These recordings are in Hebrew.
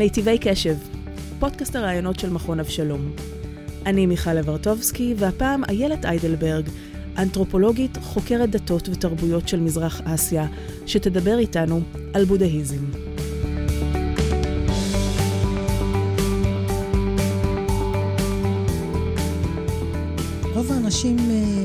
מיטיבי קשב, פודקאסט הרעיונות של מכון אבשלום. אני מיכל לברטובסקי, והפעם איילת איידלברג, אנתרופולוגית, חוקרת דתות ותרבויות של מזרח אסיה, שתדבר איתנו על בודהיזם. רוב האנשים,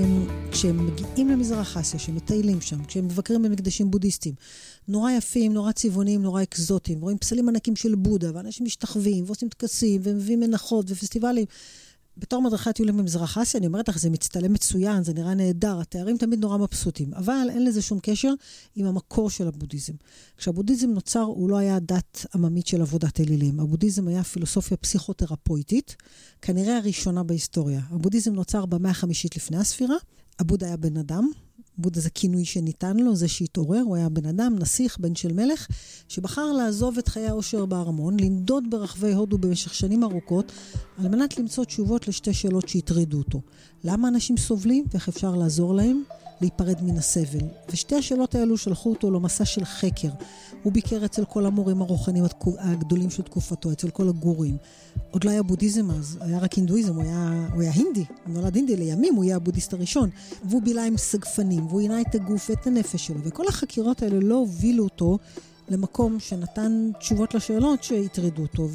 כשהם מגיעים למזרח אסיה, שמטיילים שם, כשהם מבקרים במקדשים בודהיסטיים, נורא יפים, נורא צבעוניים, נורא אקזוטיים, רואים פסלים ענקים של בודה, ואנשים משתחווים, ועושים טקסים, ומביאים מנחות ופסטיבלים. בתור מדריכת טיולים במזרח אסיה, אני אומרת לך, זה מצטלם מצוין, זה נראה נהדר, התארים תמיד נורא מבסוטים, אבל אין לזה שום קשר עם המקור של הבודהיזם. כשהבודהיזם נוצר, הוא לא היה דת עממית של עבודת אלילים. הבודהיזם היה פילוסופיה פסיכותרפויטית, כנראה הראשונה בהיסטוריה. הבודהיזם נוצר במאה ה-5 לפני הספירה. הבודה היה בן אדם, בודה זה כינוי שניתן לו, זה שהתעורר, הוא היה בן אדם, נסיך, בן של מלך, שבחר לעזוב את חיי האושר בארמון, לנדוד ברחבי הודו במשך שנים ארוכות, על מנת למצוא תשובות לשתי שאלות שהטרידו אותו. למה אנשים סובלים ואיך אפשר לעזור להם להיפרד מן הסבל? ושתי השאלות האלו שלחו אותו למסע של חקר. הוא ביקר אצל כל המורים הרוחניים הגדולים של תקופתו, אצל כל הגורים. עוד לא היה בודהיזם אז, היה רק הינדואיזם, הוא היה הינדי, הוא נולד הינדי, לימים הוא היה הבודהיסט הראשון. והוא בילה עם סגפנים, והוא עינה את הגוף ואת הנפש שלו, וכל החקירות האלה לא הובילו אותו למקום שנתן תשובות לשאלות שהטרידו אותו,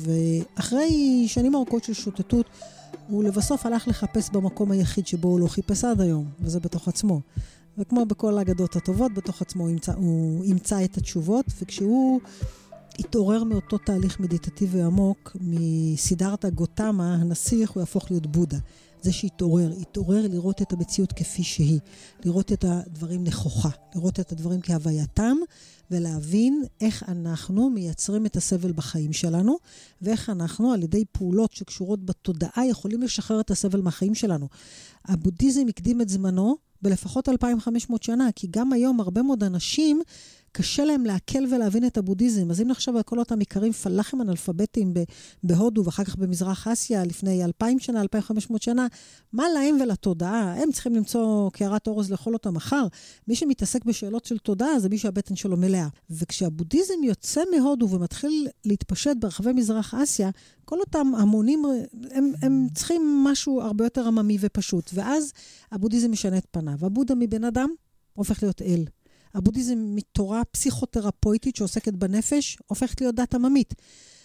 ואחרי שנים ארוכות של שוטטות, הוא לבסוף הלך לחפש במקום היחיד שבו הוא לא חיפש עד היום, וזה בתוך עצמו. וכמו בכל האגדות הטובות, בתוך עצמו הוא ימצא את התשובות, וכשהוא התעורר מאותו תהליך מדיטטיבי עמוק, מסידרתה גותמה, הנסיך, הוא יהפוך להיות בודה. זה שהתעורר לראות את המציאות כפי שהיא, לראות את הדברים נכוחה, לראות את הדברים כהווייתם, ולהבין איך אנחנו מייצרים את הסבל בחיים שלנו, ואיך אנחנו על ידי פעולות שקשורות בתודעה יכולים לשחרר את הסבל מהחיים שלנו. הבודהיזם הקדים את זמנו בלפחות 2500 שנה, כי גם היום הרבה מאוד אנשים קשה להם להקל ולהבין את הבודהיזם. אז אם נחשב על כל אותם עיקרים פלאחים אנאלפביתיים בהודו, ואחר כך במזרח אסיה, לפני 2000 שנה, 2500 שנה, מה להם ולתודעה? הם צריכים למצוא קערת אורז לאכול אותה מחר. מי שמתעסק בשאלות של תודעה, זה מי שהבטן שלו מלאה. וכשהבודהיזם יוצא מהודו ומתחיל להתפשט ברחבי מזרח אסיה, כל אותם המונים, הם צריכים משהו הרבה יותר עממי ופשוט. ואז הבודהיזם משנה את פניו. הבודה מבן אדם הופך להיות אל. הבודהיזם מתורה פסיכותרפויטית שעוסקת בנפש, הופכת להיות דת עממית.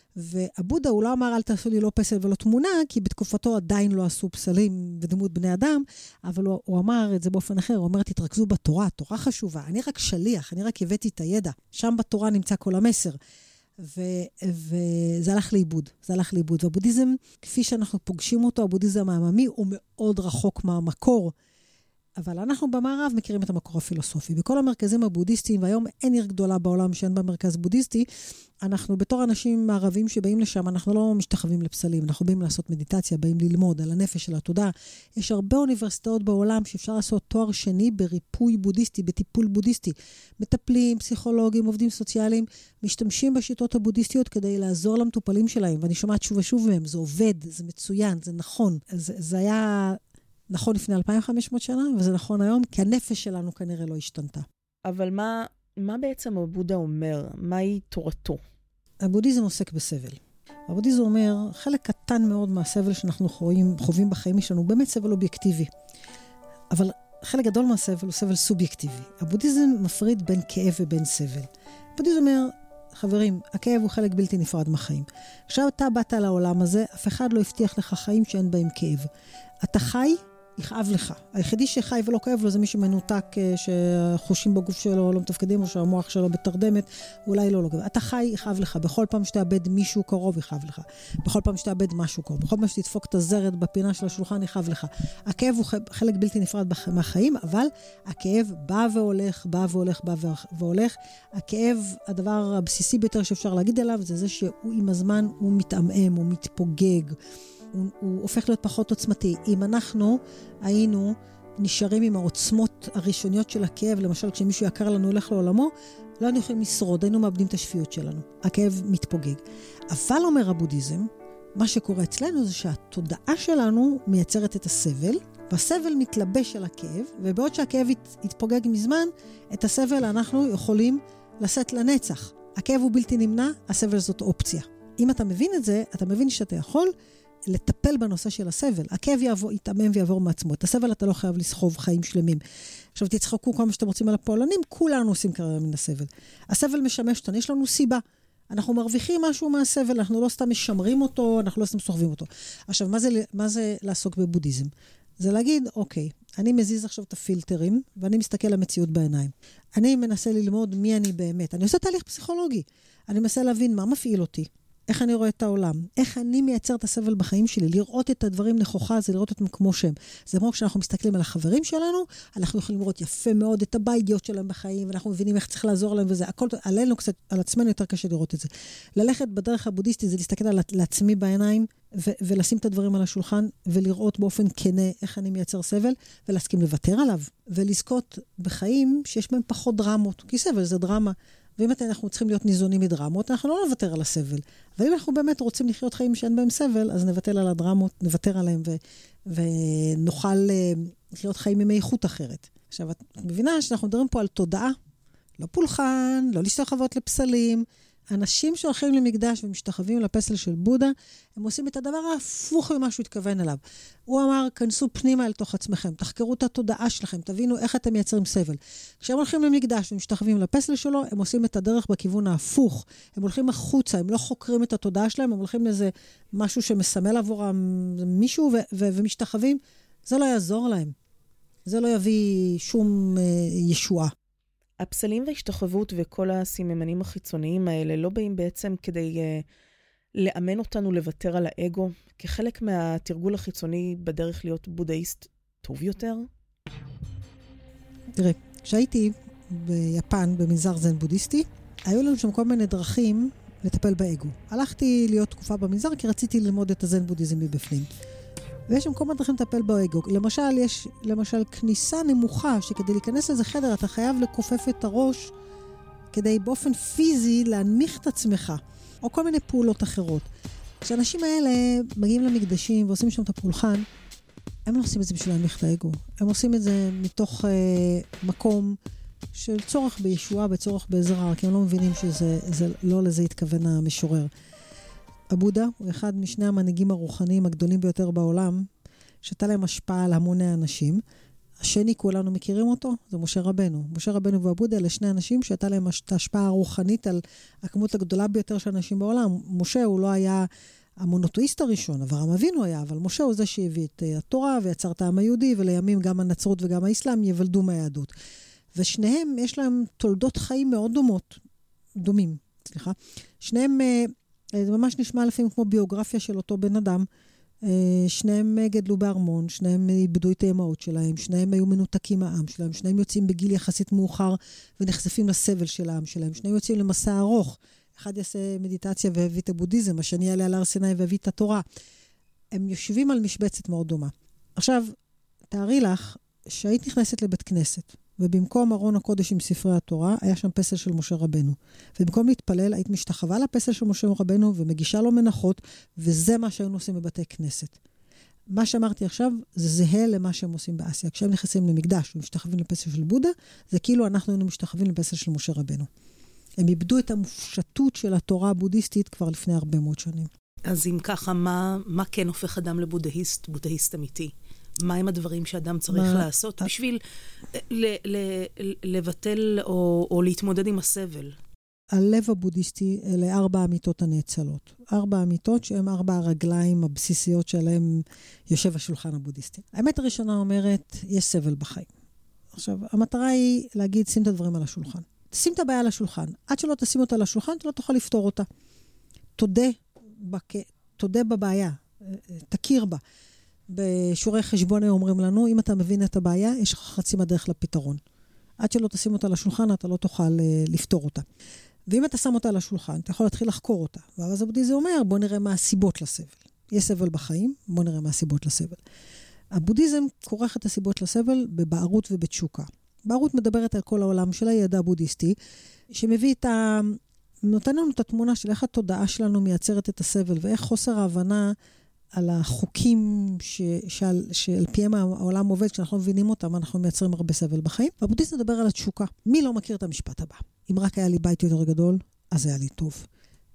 והבודה הוא לא אמר, אל תעשו לי לא פסל ולא תמונה, כי בתקופתו עדיין לא עשו פסלים ודמות בני אדם, אבל הוא אמר את זה באופן אחר, הוא אומר, תתרכזו בתורה, תורה חשובה, אני רק שליח, אני רק הבאתי את הידע, שם בתורה נמצא כל המסר. וזה הלך לאיבוד, והבודהיזם, כפי שאנחנו פוגשים אותו, הבודהיזם העממי, הוא מאוד רחוק מהמקור, אבל אנחנו במערב מכירים את המקור הפילוסופי. בכל המרכזים הבודהיסטיים, והיום אין עיר גדולה בעולם שאין בה מרכז בודהיסטי, אנחנו בתור אנשים מערבים שבאים לשם, אנחנו לא משתחווים לפסלים, אנחנו באים לעשות מדיטציה, באים ללמוד על הנפש של התודעה. יש הרבה אוניברסיטאות בעולם שאפשר לעשות תואר שני בריפוי בודהיסטי, בטיפול בודהיסטי. מטפלים, פסיכולוגים, עובדים סוציאליים, משתמשים בשיטות הבודהיסטיות כדי לעזור למטופלים שלהם, ואני שומעת שוב ושוב מהם, זה עובד, זה מצוין, זה נכון. זה היה נכון לפני 2500 שנה, וזה נכון היום, כי הנפש שלנו כנראה לא השתנתה. אבל מה בעצם הבודה אומר? מהי תורתו? הבודהיזם עוסק בסבל. הבודהיזם אומר, חלק קטן מאוד מהסבל שאנחנו חווים בחיים שלנו, הוא באמת סבל אובייקטיבי. אבל חלק גדול מהסבל הוא סבל סובייקטיבי. הבודהיזם מפריד בין כאב ובין סבל. הבודהיזם אומר, חברים, הכאב הוא חלק בלתי נפרד מהחיים. עכשיו אתה באת לעולם הזה, אף אחד לא הבטיח לך חיים שאין בהם כאב. אתה חי, יכאב לך. היחידי שחי ולא כאב לו זה מי שמנותק, שחושים בגוף שלו לא מתפקדים, או שהמוח שלו בתרדמת, אולי לא כאב. אתה חי, יכאב לך. בכל פעם שתאבד מישהו קרוב, יכאב לך. בכל פעם שתאבד משהו קרוב. בכל פעם שתדפוק את הזרת בפינה של השולחן, יכאב לך. הכאב הוא חלק בלתי נפרד מהחיים, אבל הכאב בא והולך. הכאב, הדבר הבסיסי ביותר שאפשר להגיד עליו, זה זה שהוא עם הזמן, הוא מתעמם, הוא מתפוגג. הוא הופך להיות פחות עוצמתי. אם אנחנו היינו נשארים עם העוצמות הראשוניות של הכאב, למשל כשמישהו יקר לנו הולך לעולמו, לא היינו יכולים לשרוד, היינו מאבדים את השפיות שלנו. הכאב מתפוגג. אבל אומר הבודהיזם, מה שקורה אצלנו זה שהתודעה שלנו מייצרת את הסבל, והסבל מתלבש על הכאב, ובעוד שהכאב יתפוגג מזמן, את הסבל אנחנו יכולים לשאת לנצח. הכאב הוא בלתי נמנע, הסבל זאת אופציה. אם אתה מבין את זה, אתה מבין שאתה יכול לטפל בנושא של הסבל. הכאב יתאמם ויעבור מעצמו. את הסבל אתה לא חייב לסחוב חיים שלמים. עכשיו תצחקו כמה שאתם רוצים על הפועלנים, כולנו עושים קריירה מן הסבל. הסבל משמש אותנו, יש לנו סיבה. אנחנו מרוויחים משהו מהסבל, אנחנו לא סתם משמרים אותו, אנחנו לא סתם סוחבים אותו. עכשיו, מה זה לעסוק בבודהיזם? זה להגיד, אוקיי, אני מזיז עכשיו את הפילטרים, ואני מסתכל למציאות בעיניים. אני מנסה ללמוד מי אני באמת. אני עושה תהליך פסיכולוגי. אני מנסה להבין מה מפעיל אותי, איך אני רואה את העולם, איך אני מייצר את הסבל בחיים שלי, לראות את הדברים נכוחה, זה לראות אותם כמו שהם. זה כמו כשאנחנו מסתכלים על החברים שלנו, אנחנו יכולים לראות יפה מאוד את הבעיות שלהם בחיים, ואנחנו מבינים איך צריך לעזור להם וזה. הכל, עלינו קצת, על עצמנו יותר קשה לראות את זה. ללכת בדרך הבודהיסטית זה להסתכל על עצמי בעיניים, ולשים את הדברים על השולחן, ולראות באופן כנה איך אני מייצר סבל, ולהסכים לוותר עליו, ולזכות בחיים שיש בהם פחות דרמות, כי סבל זה דרמה. ואם אנחנו צריכים להיות ניזונים מדרמות, אנחנו לא נוותר על הסבל. אבל אם אנחנו באמת רוצים לחיות חיים שאין בהם סבל, אז נוותר על הדרמות, נוותר עליהם, ונוכל לחיות חיים עם איכות אחרת. עכשיו, את מבינה שאנחנו מדברים פה על תודעה, לא פולחן, לא לשלוח חוות לפסלים. אנשים שהולכים למקדש ומשתחווים לפסל של בודה, הם עושים את הדבר ההפוך ממה שהוא התכוון אליו. הוא אמר, כנסו פנימה אל תוך עצמכם, תחקרו את התודעה שלכם, תבינו איך אתם מייצרים סבל. כשהם הולכים למקדש ומשתחווים לפסל שלו, הם עושים את הדרך בכיוון ההפוך. הם הולכים החוצה, הם לא חוקרים את התודעה שלהם, הם הולכים לאיזה משהו שמסמל עבורם מישהו ומשתחווים. זה לא יעזור להם. זה לא יביא שום ישועה. הפסלים וההשתחוות וכל הסיממנים החיצוניים האלה לא באים בעצם כדי לאמן אותנו לוותר על האגו, כחלק מהתרגול החיצוני בדרך להיות בודהיסט טוב יותר? תראה, כשהייתי ביפן במנזר זן בודהיסטי, היו לנו שם כל מיני דרכים לטפל באגו. הלכתי להיות תקופה במנזר כי רציתי ללמוד את הזן בודהיזם מבפנים. ויש שם כל מיני דרכים לטפל באגו. למשל, יש כניסה נמוכה, שכדי להיכנס לזה חדר, אתה חייב לכופף את הראש, כדי באופן פיזי להנמיך את עצמך, או כל מיני פעולות אחרות. כשאנשים האלה מגיעים למקדשים ועושים שם את הפולחן, הם לא עושים את זה בשביל להנמיך את האגו. הם עושים את זה מתוך מקום של צורך בישועה, בצורך בעזרה, כי הם לא מבינים לא לזה התכוון המשורר. הבודה הוא אחד משני המנהיגים הרוחניים הגדולים ביותר בעולם, שהייתה להם השפעה על המוני אנשים. השני, כולנו מכירים אותו, זה משה רבנו. משה רבנו והבודה אלה שני אנשים שהייתה להם השפעה הרוחנית על הכמות הגדולה ביותר של אנשים בעולם. משה הוא לא היה המונותאיסט הראשון, אברהם אבינו היה, אבל משה הוא זה שהביא את התורה ויצר את העם היהודי, ולימים גם הנצרות וגם האסלאם יוולדו מהיהדות. ושניהם יש להם תולדות חיים מאוד דומים. שניהם זה ממש נשמע לפעמים כמו ביוגרפיה של אותו בן אדם. שניהם גדלו בארמון, שניהם איבדו את האימהות שלהם, שניהם היו מנותקים מהעם שלהם, שניהם יוצאים בגיל יחסית מאוחר ונחשפים לסבל של העם שלהם, שניהם יוצאים למסע ארוך. אחד יעשה מדיטציה והביא את הבודהיזם, השני יעלה על הר סיני והביא את התורה. הם יושבים על משבצת מאוד דומה. עכשיו, תארי לך שהיית נכנסת לבית כנסת, ובמקום ארון הקודש עם ספרי התורה, היה שם פסל של משה רבנו. ובמקום להתפלל, היית משתחווה לפסל של משה רבנו, ומגישה לו מנחות, וזה מה שהיינו עושים בבתי כנסת. מה שאמרתי עכשיו, זה זהה למה שהם עושים באסיה. כשהם נכנסים למקדש ומשתחווים לפסל של בודה, זה כאילו אנחנו היינו משתחווים לפסל של משה רבנו. הם איבדו את המופשטות של התורה הבודהיסטית כבר לפני הרבה מאוד שנים. אז אם ככה, מה כן הופך אדם לבודהיסט אמיתי? מה הם הדברים שאדם צריך לעשות בשביל לבטל או להתמודד עם הסבל? הלב הבודהיסטי אלה 4 אמיתות הנאצלות. 4 אמיתות שהן 4 הרגליים הבסיסיות שעליהן יושב השולחן הבודהיסטי. האמת הראשונה אומרת, יש סבל בחיים. עכשיו, המטרה היא להגיד, שים את הדברים על השולחן. שים את הבעיה על השולחן. עד שלא תשים אותה על השולחן, אתה לא תוכל לפתור אותה. תודה בבעיה. תכיר בה. בשיעורי חשבון אומרים לנו, אם אתה מבין את הבעיה, יש לך חצי מהדרך לפתרון. עד שלא תשים אותה על השולחן, אתה לא תוכל לפתור אותה. ואם אתה שם אותה על השולחן, אתה יכול להתחיל לחקור אותה. ואז הבודהיזם אומר, בוא נראה מה הסיבות לסבל. יש סבל בחיים, בוא נראה מה הסיבות לסבל. הבודהיזם כורך את הסיבות לסבל בבערות ובתשוקה. בערות מדברת על כל העולם של הידע הבודהיסטי, שמביא נותן לנו את התמונה של איך התודעה שלנו מייצרת את הסבל, ואיך חוסר ההבנה על החוקים שעל פיהם העולם עובד, כשאנחנו מבינים אותם, אנחנו מייצרים הרבה סבל בחיים. והבודהיזם מדבר על התשוקה. מי לא מכיר את המשפט הבא? אם רק היה לי בית יותר גדול, אז היה לי טוב.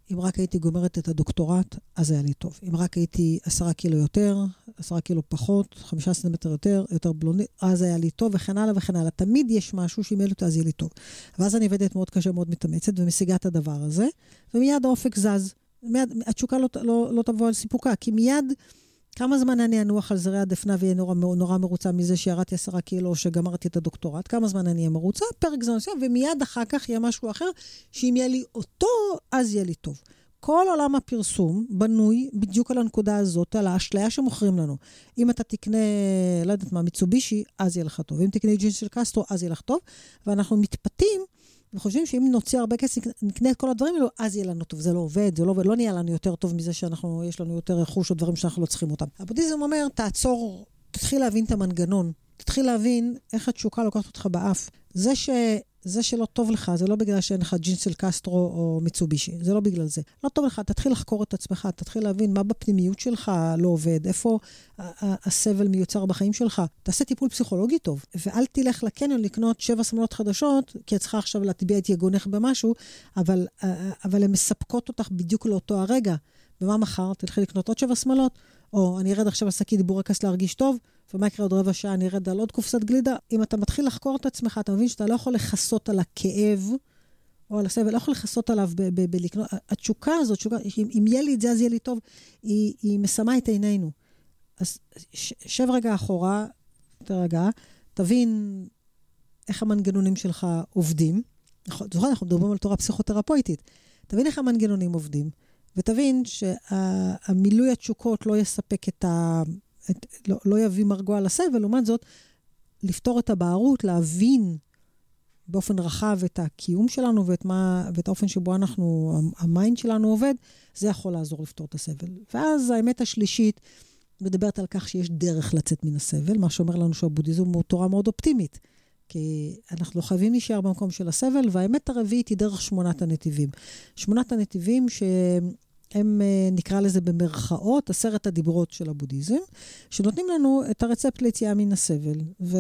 אם רק הייתי גומרת את הדוקטורט, אז היה לי טוב. אם רק הייתי 10 קילו יותר, 10 קילו פחות, 5 סנטימטר יותר בלונדית, אז היה לי טוב, וכן הלאה וכן הלאה. תמיד יש משהו שאם יהיה לי אותו, אז יהיה לי טוב. ואז אני עובדת מאוד קשה, מאוד מתאמצת, ומשיגה את הדבר הזה, ומיד האופק זז. התשוקה לא תבוא על סיפוקה, כי מיד, כמה זמן אני אנוח על זרי הדפנה, ויהיה נורא מרוצה מזה שירדתי 10 קילו, או שגמרתי את הדוקטורט, כמה זמן אני אהיה מרוצה, פרק זמן, ומיד אחר כך יהיה משהו אחר, שאם יהיה לי אותו, אז יהיה לי טוב. כל עולם הפרסום בנוי בדיוק על הנקודה הזאת, על האשליה שמוכרים לנו. אם אתה תקנה, לא יודעת מה, מיצובישי, אז יהיה לך טוב. אם תקנה ג'ינס של קסטרו, אז יהיה לך טוב. ואנחנו מתפתים, וחושבים שאם נוציא הרבה כסף, נקנה את כל הדברים האלו, אז יהיה לנו טוב. זה לא עובד, זה לא נהיה לנו יותר טוב מזה יש לנו יותר חוש או דברים שאנחנו לא צריכים אותם. הבודהיזם אומר, תעצור, תתחיל להבין את המנגנון, תתחיל להבין איך התשוקה לוקחת אותך באף. זה שלא טוב לך, זה לא בגלל שאין לך ג'ינס של קסטרו או מיצובישי, זה לא בגלל זה. לא טוב לך, תתחיל לחקור את עצמך, תתחיל להבין מה בפנימיות שלך לא עובד, איפה הסבל מיוצר בחיים שלך. תעשה טיפול פסיכולוגי טוב, ואל תלך לקניון לקנות 7 שמלות חדשות, כי את צריכה עכשיו להטביע את יגונך במשהו, אבל הן מספקות אותך בדיוק לאותו הרגע. ומה מחר? תלכי לקנות עוד 7 שמלות, או אני ארד עכשיו על שקית בורקס להרגיש טוב, ומה יקרה עוד רבע שעה, אני ארד על עוד קופסת גלידה. אם אתה מתחיל לחקור את עצמך, אתה מבין שאתה לא יכול לחסות על הכאב, או על הסבל, לא יכול לחסות עליו בלקנות. התשוקה הזאת, אם יהיה לי את זה, אז יהיה לי טוב, היא מסמה את עינינו. אז שב רגע אחורה, תרגע, תבין איך המנגנונים שלך עובדים. זוכר, אנחנו מדברים על תורה פסיכותרפויטית. תבין איך המנגנונים עובדים, ותבין שהמילוי התשוקות לא יספק לא יביא מרגוע לסבל, ולעומת זאת, לפתור את הבערות, להבין באופן רחב את הקיום שלנו, ואת האופן שבו המיינד שלנו עובד, זה יכול לעזור לפתור את הסבל. ואז האמת השלישית, מדברת על כך שיש דרך לצאת מן הסבל, מה שאומר לנו שהבודהיזם הוא תורה מאוד אופטימית, כי אנחנו לא חייבים להישאר במקום של הסבל, והאמת הרביעית היא דרך 8 הנתיבים. 8 הנתיבים הם נקרא לזה במרכאות, 10 הדיברות של הבודהיזם, שנותנים לנו את הרצפט ליציאה מן הסבל.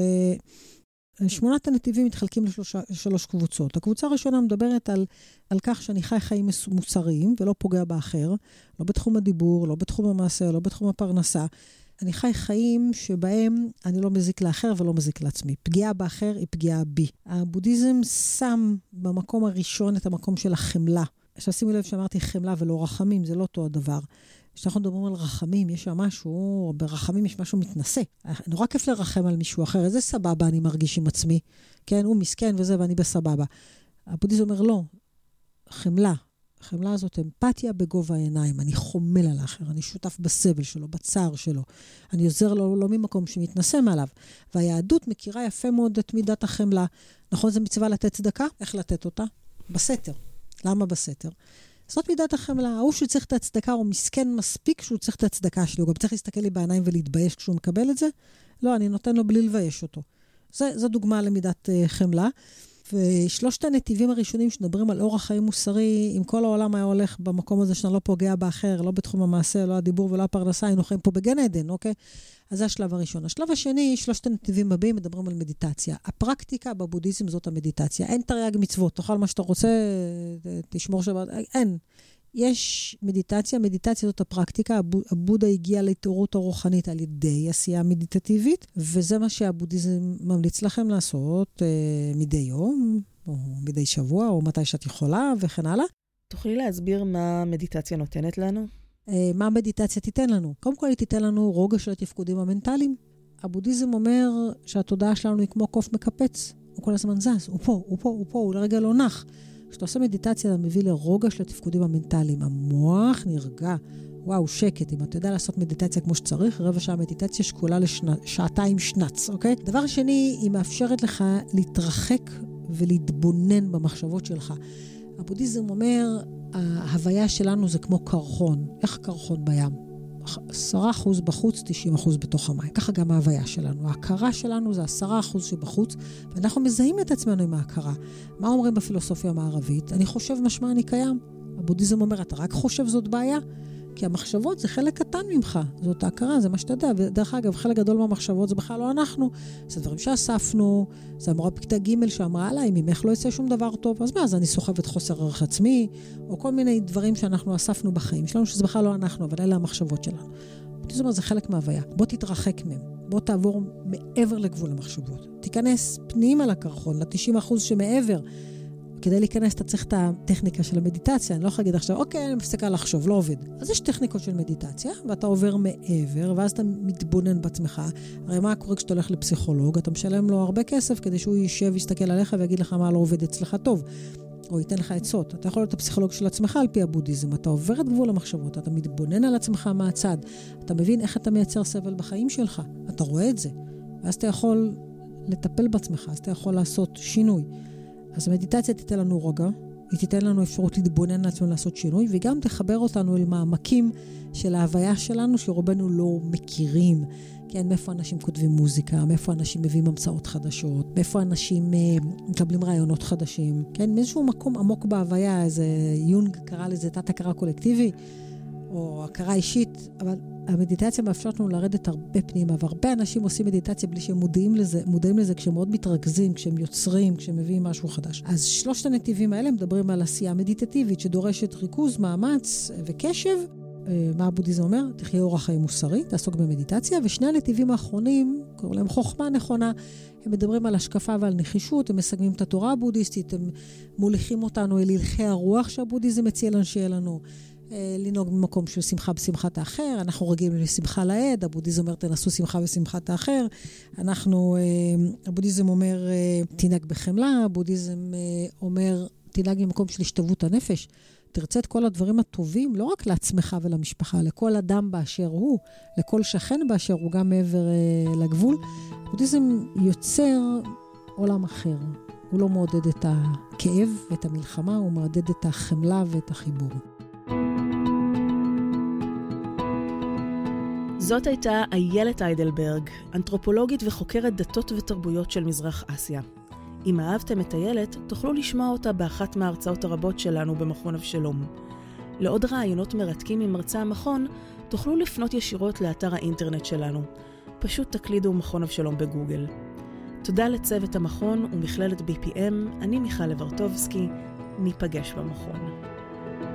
ו8 הנתיבים מתחלקים ל3 קבוצות. הקבוצה הראשונה מדברת על כך שאני חי חיים מוסריים, ולא פוגע באחר, לא בתחום הדיבור, לא בתחום המעשה, לא בתחום הפרנסה. אני חי חיים שבהם אני לא מזיק לאחר ולא מזיק לעצמי. פגיעה באחר היא פגיעה בי. הבודהיזם שם במקום הראשון את המקום של החמלה. עכשיו שימו לב שאמרתי חמלה ולא רחמים, זה לא אותו הדבר. כשאנחנו מדברים על רחמים, יש שם משהו, ברחמים יש משהו מתנשא. נורא כיף לרחם על מישהו אחר, איזה סבבה אני מרגיש עם עצמי. כן, הוא מסכן וזה ואני בסבבה. הבודהיזם אומר לא, חמלה. החמלה הזאת אמפתיה בגובה העיניים. אני חומל על האחר, אני שותף בסבל שלו, בצער שלו. אני עוזר לו לא ממקום שמתנשא מעליו. והיהדות מכירה יפה מאוד את מידת החמלה. נכון, זה מצווה לתת צדקה? איך לתת אותה? בסתר. למה בסתר? זאת מידת החמלה. ההוא שצריך את הצדקה, הוא מסכן מספיק שהוא צריך את הצדקה שלי. הוא גם צריך להסתכל לי בעיניים ולהתבייש כשהוא מקבל את זה. לא, אני נותן לו בלי לבייש אותו. זו דוגמה למידת חמלה. ושלושת הנתיבים הראשונים שנדברים על אורח חיים מוסרי, אם כל העולם היה הולך במקום הזה שאני לא פוגע באחר, לא בתחום המעשה, לא הדיבור ולא הפרנסה, היינו חיים פה בגן עדן, אוקיי? אז זה השלב הראשון. השלב השני, שלושת הנתיבים הבאים מדברים על מדיטציה. הפרקטיקה בבודהיזם זאת המדיטציה. אין תרי"ג מצוות, תאכל מה שאתה רוצה, תשמור שבת, אין. יש מדיטציה, מדיטציה זאת הפרקטיקה, הבודה הגיע להתעוררות הרוחנית על ידי עשייה מדיטטיבית, וזה מה שהבודהיזם ממליץ לכם לעשות מדי יום, או מדי שבוע, או מתי שאת יכולה, וכן הלאה. תוכלי להסביר מה המדיטציה נותנת לנו? מה המדיטציה תיתן לנו? קודם כל היא תיתן לנו רוגע של התפקודים המנטליים. הבודהיזם אומר שהתודעה שלנו היא כמו קוף מקפץ, הוא כל הזמן זז, הוא פה, הוא פה, הוא פה, הוא לרגע לא נח. כשאתה עושה מדיטציה, אתה מביא לרוגע של התפקודים המנטליים. המוח נרגע. וואו, שקט. אם אתה יודע לעשות מדיטציה כמו שצריך, רבע שעה מדיטציה שקולה לשעתיים שנץ, אוקיי? דבר שני, היא מאפשרת לך להתרחק ולהתבונן במחשבות שלך. הבודהיזם אומר, ההוויה שלנו זה כמו קרחון. איך קרחון בים? 10% בחוץ, 90% בתוך המים. ככה גם ההוויה שלנו. ההכרה שלנו זה 10% שבחוץ, ואנחנו מזהים את עצמנו עם ההכרה. מה אומרים בפילוסופיה המערבית? אני חושב משמע אני קיים. הבודהיזם אומר, אתה רק חושב זאת בעיה? כי המחשבות זה חלק קטן ממך, זאת ההכרה, זה מה שאתה יודע, ודרך אגב, חלק גדול מהמחשבות זה בכלל לא אנחנו, זה דברים שאספנו, זה המורה בכיתה ג' שאמרה עליי, ממך לא יצא שום דבר טוב, אז מה, אז אני סוחבת חוסר ערך עצמי, או כל מיני דברים שאנחנו אספנו בחיים שלנו, שזה בכלל לא אנחנו, אבל אלה המחשבות שלנו. זאת אומרת, זה חלק מההוויה. בוא תתרחק מהם, בוא תעבור מעבר לגבול המחשבות. תיכנס פנימה לקרחון, ל-90% שמעבר. כדי להיכנס, אתה צריך את הטכניקה של המדיטציה. אני לא יכולה להגיד עכשיו, אוקיי, אני מפסיקה לחשוב, לא עובד. אז יש טכניקות של מדיטציה, ואתה עובר מעבר, ואז אתה מתבונן בעצמך. הרי מה קורה כשאתה הולך לפסיכולוג? אתה משלם לו הרבה כסף, כדי שהוא יישב, יסתכל עליך, ויגיד לך מה לא עובד אצלך טוב. או ייתן לך עצות. אתה יכול להיות הפסיכולוג של עצמך על פי הבודהיזם. אתה עובר את גבול המחשבות, אתה מתבונן על עצמך מהצד. אתה מבין איך אתה מייצר סבל בחיים שלך. אתה רואה את זה. ואז אתה יכול לטפל בעצמך, אז אתה יכול לעשות שינוי. אז המדיטציה תיתן לנו רוגע, היא תיתן לנו אפשרות להתבונן לעצמנו לעשות שינוי, וגם תחבר אותנו אל מעמקים של ההוויה שלנו, שרובנו לא מכירים. כן, מאיפה אנשים כותבים מוזיקה, מאיפה אנשים מביאים המצאות חדשות, מאיפה אנשים מקבלים רעיונות חדשים. כן, מאיזשהו מקום עמוק בהוויה, איזה יונג קרא לזה תת-הכרה קולקטיבי, או הכרה אישית, אבל המדיטציה מאפשרת לנו לרדת הרבה פנימה, והרבה אנשים עושים מדיטציה בלי שהם מודעים לזה כשהם מאוד מתרכזים, כשהם יוצרים, כשהם מביאים משהו חדש. אז שלושת הנתיבים האלה מדברים על עשייה מדיטטיבית, שדורשת ריכוז, מאמץ וקשב. מה הבודהיזם אומר? תחיה אורח חיים מוסרי, תעסוק במדיטציה, ושני הנתיבים האחרונים, קוראים להם חוכמה נכונה, הם מדברים על השקפה ועל נחישות, הם מסגמים את התורה הבודהיסטית, הם מוליכים אותנו אל הלכי הרוח שהבודהיזם מציע לנו שיהיה לנו, לנהוג במקום של שמחה בשמחת האחר, אנחנו רגילים לשמחה לעד, הבודהיזם אומר תנסו שמחה בשמחת האחר, הבודהיזם אומר תנהג בחמלה, הבודהיזם אומר תנהג במקום של השתוות הנפש, תרצה את כל הדברים הטובים, לא רק לעצמך ולמשפחה, לכל אדם באשר הוא, לכל שכן באשר הוא, גם מעבר לגבול. הבודהיזם יוצר עולם אחר, הוא לא מעודד את הכאב ואת המלחמה, הוא מעודד את החמלה ואת החיבור. זאת הייתה איילת איידלברג, אנתרופולוגית וחוקרת דתות ותרבויות של מזרח אסיה. אם אהבתם את איילת, תוכלו לשמוע אותה באחת מההרצאות הרבות שלנו במכון אבשלום. לעוד רעיונות מרתקים עם מרצה המכון, תוכלו לפנות ישירות לאתר האינטרנט שלנו. פשוט תקלידו מכון אבשלום בגוגל. תודה לצוות המכון ומכללת BPM, אני מיכל לברטובסקי, ניפגש במכון.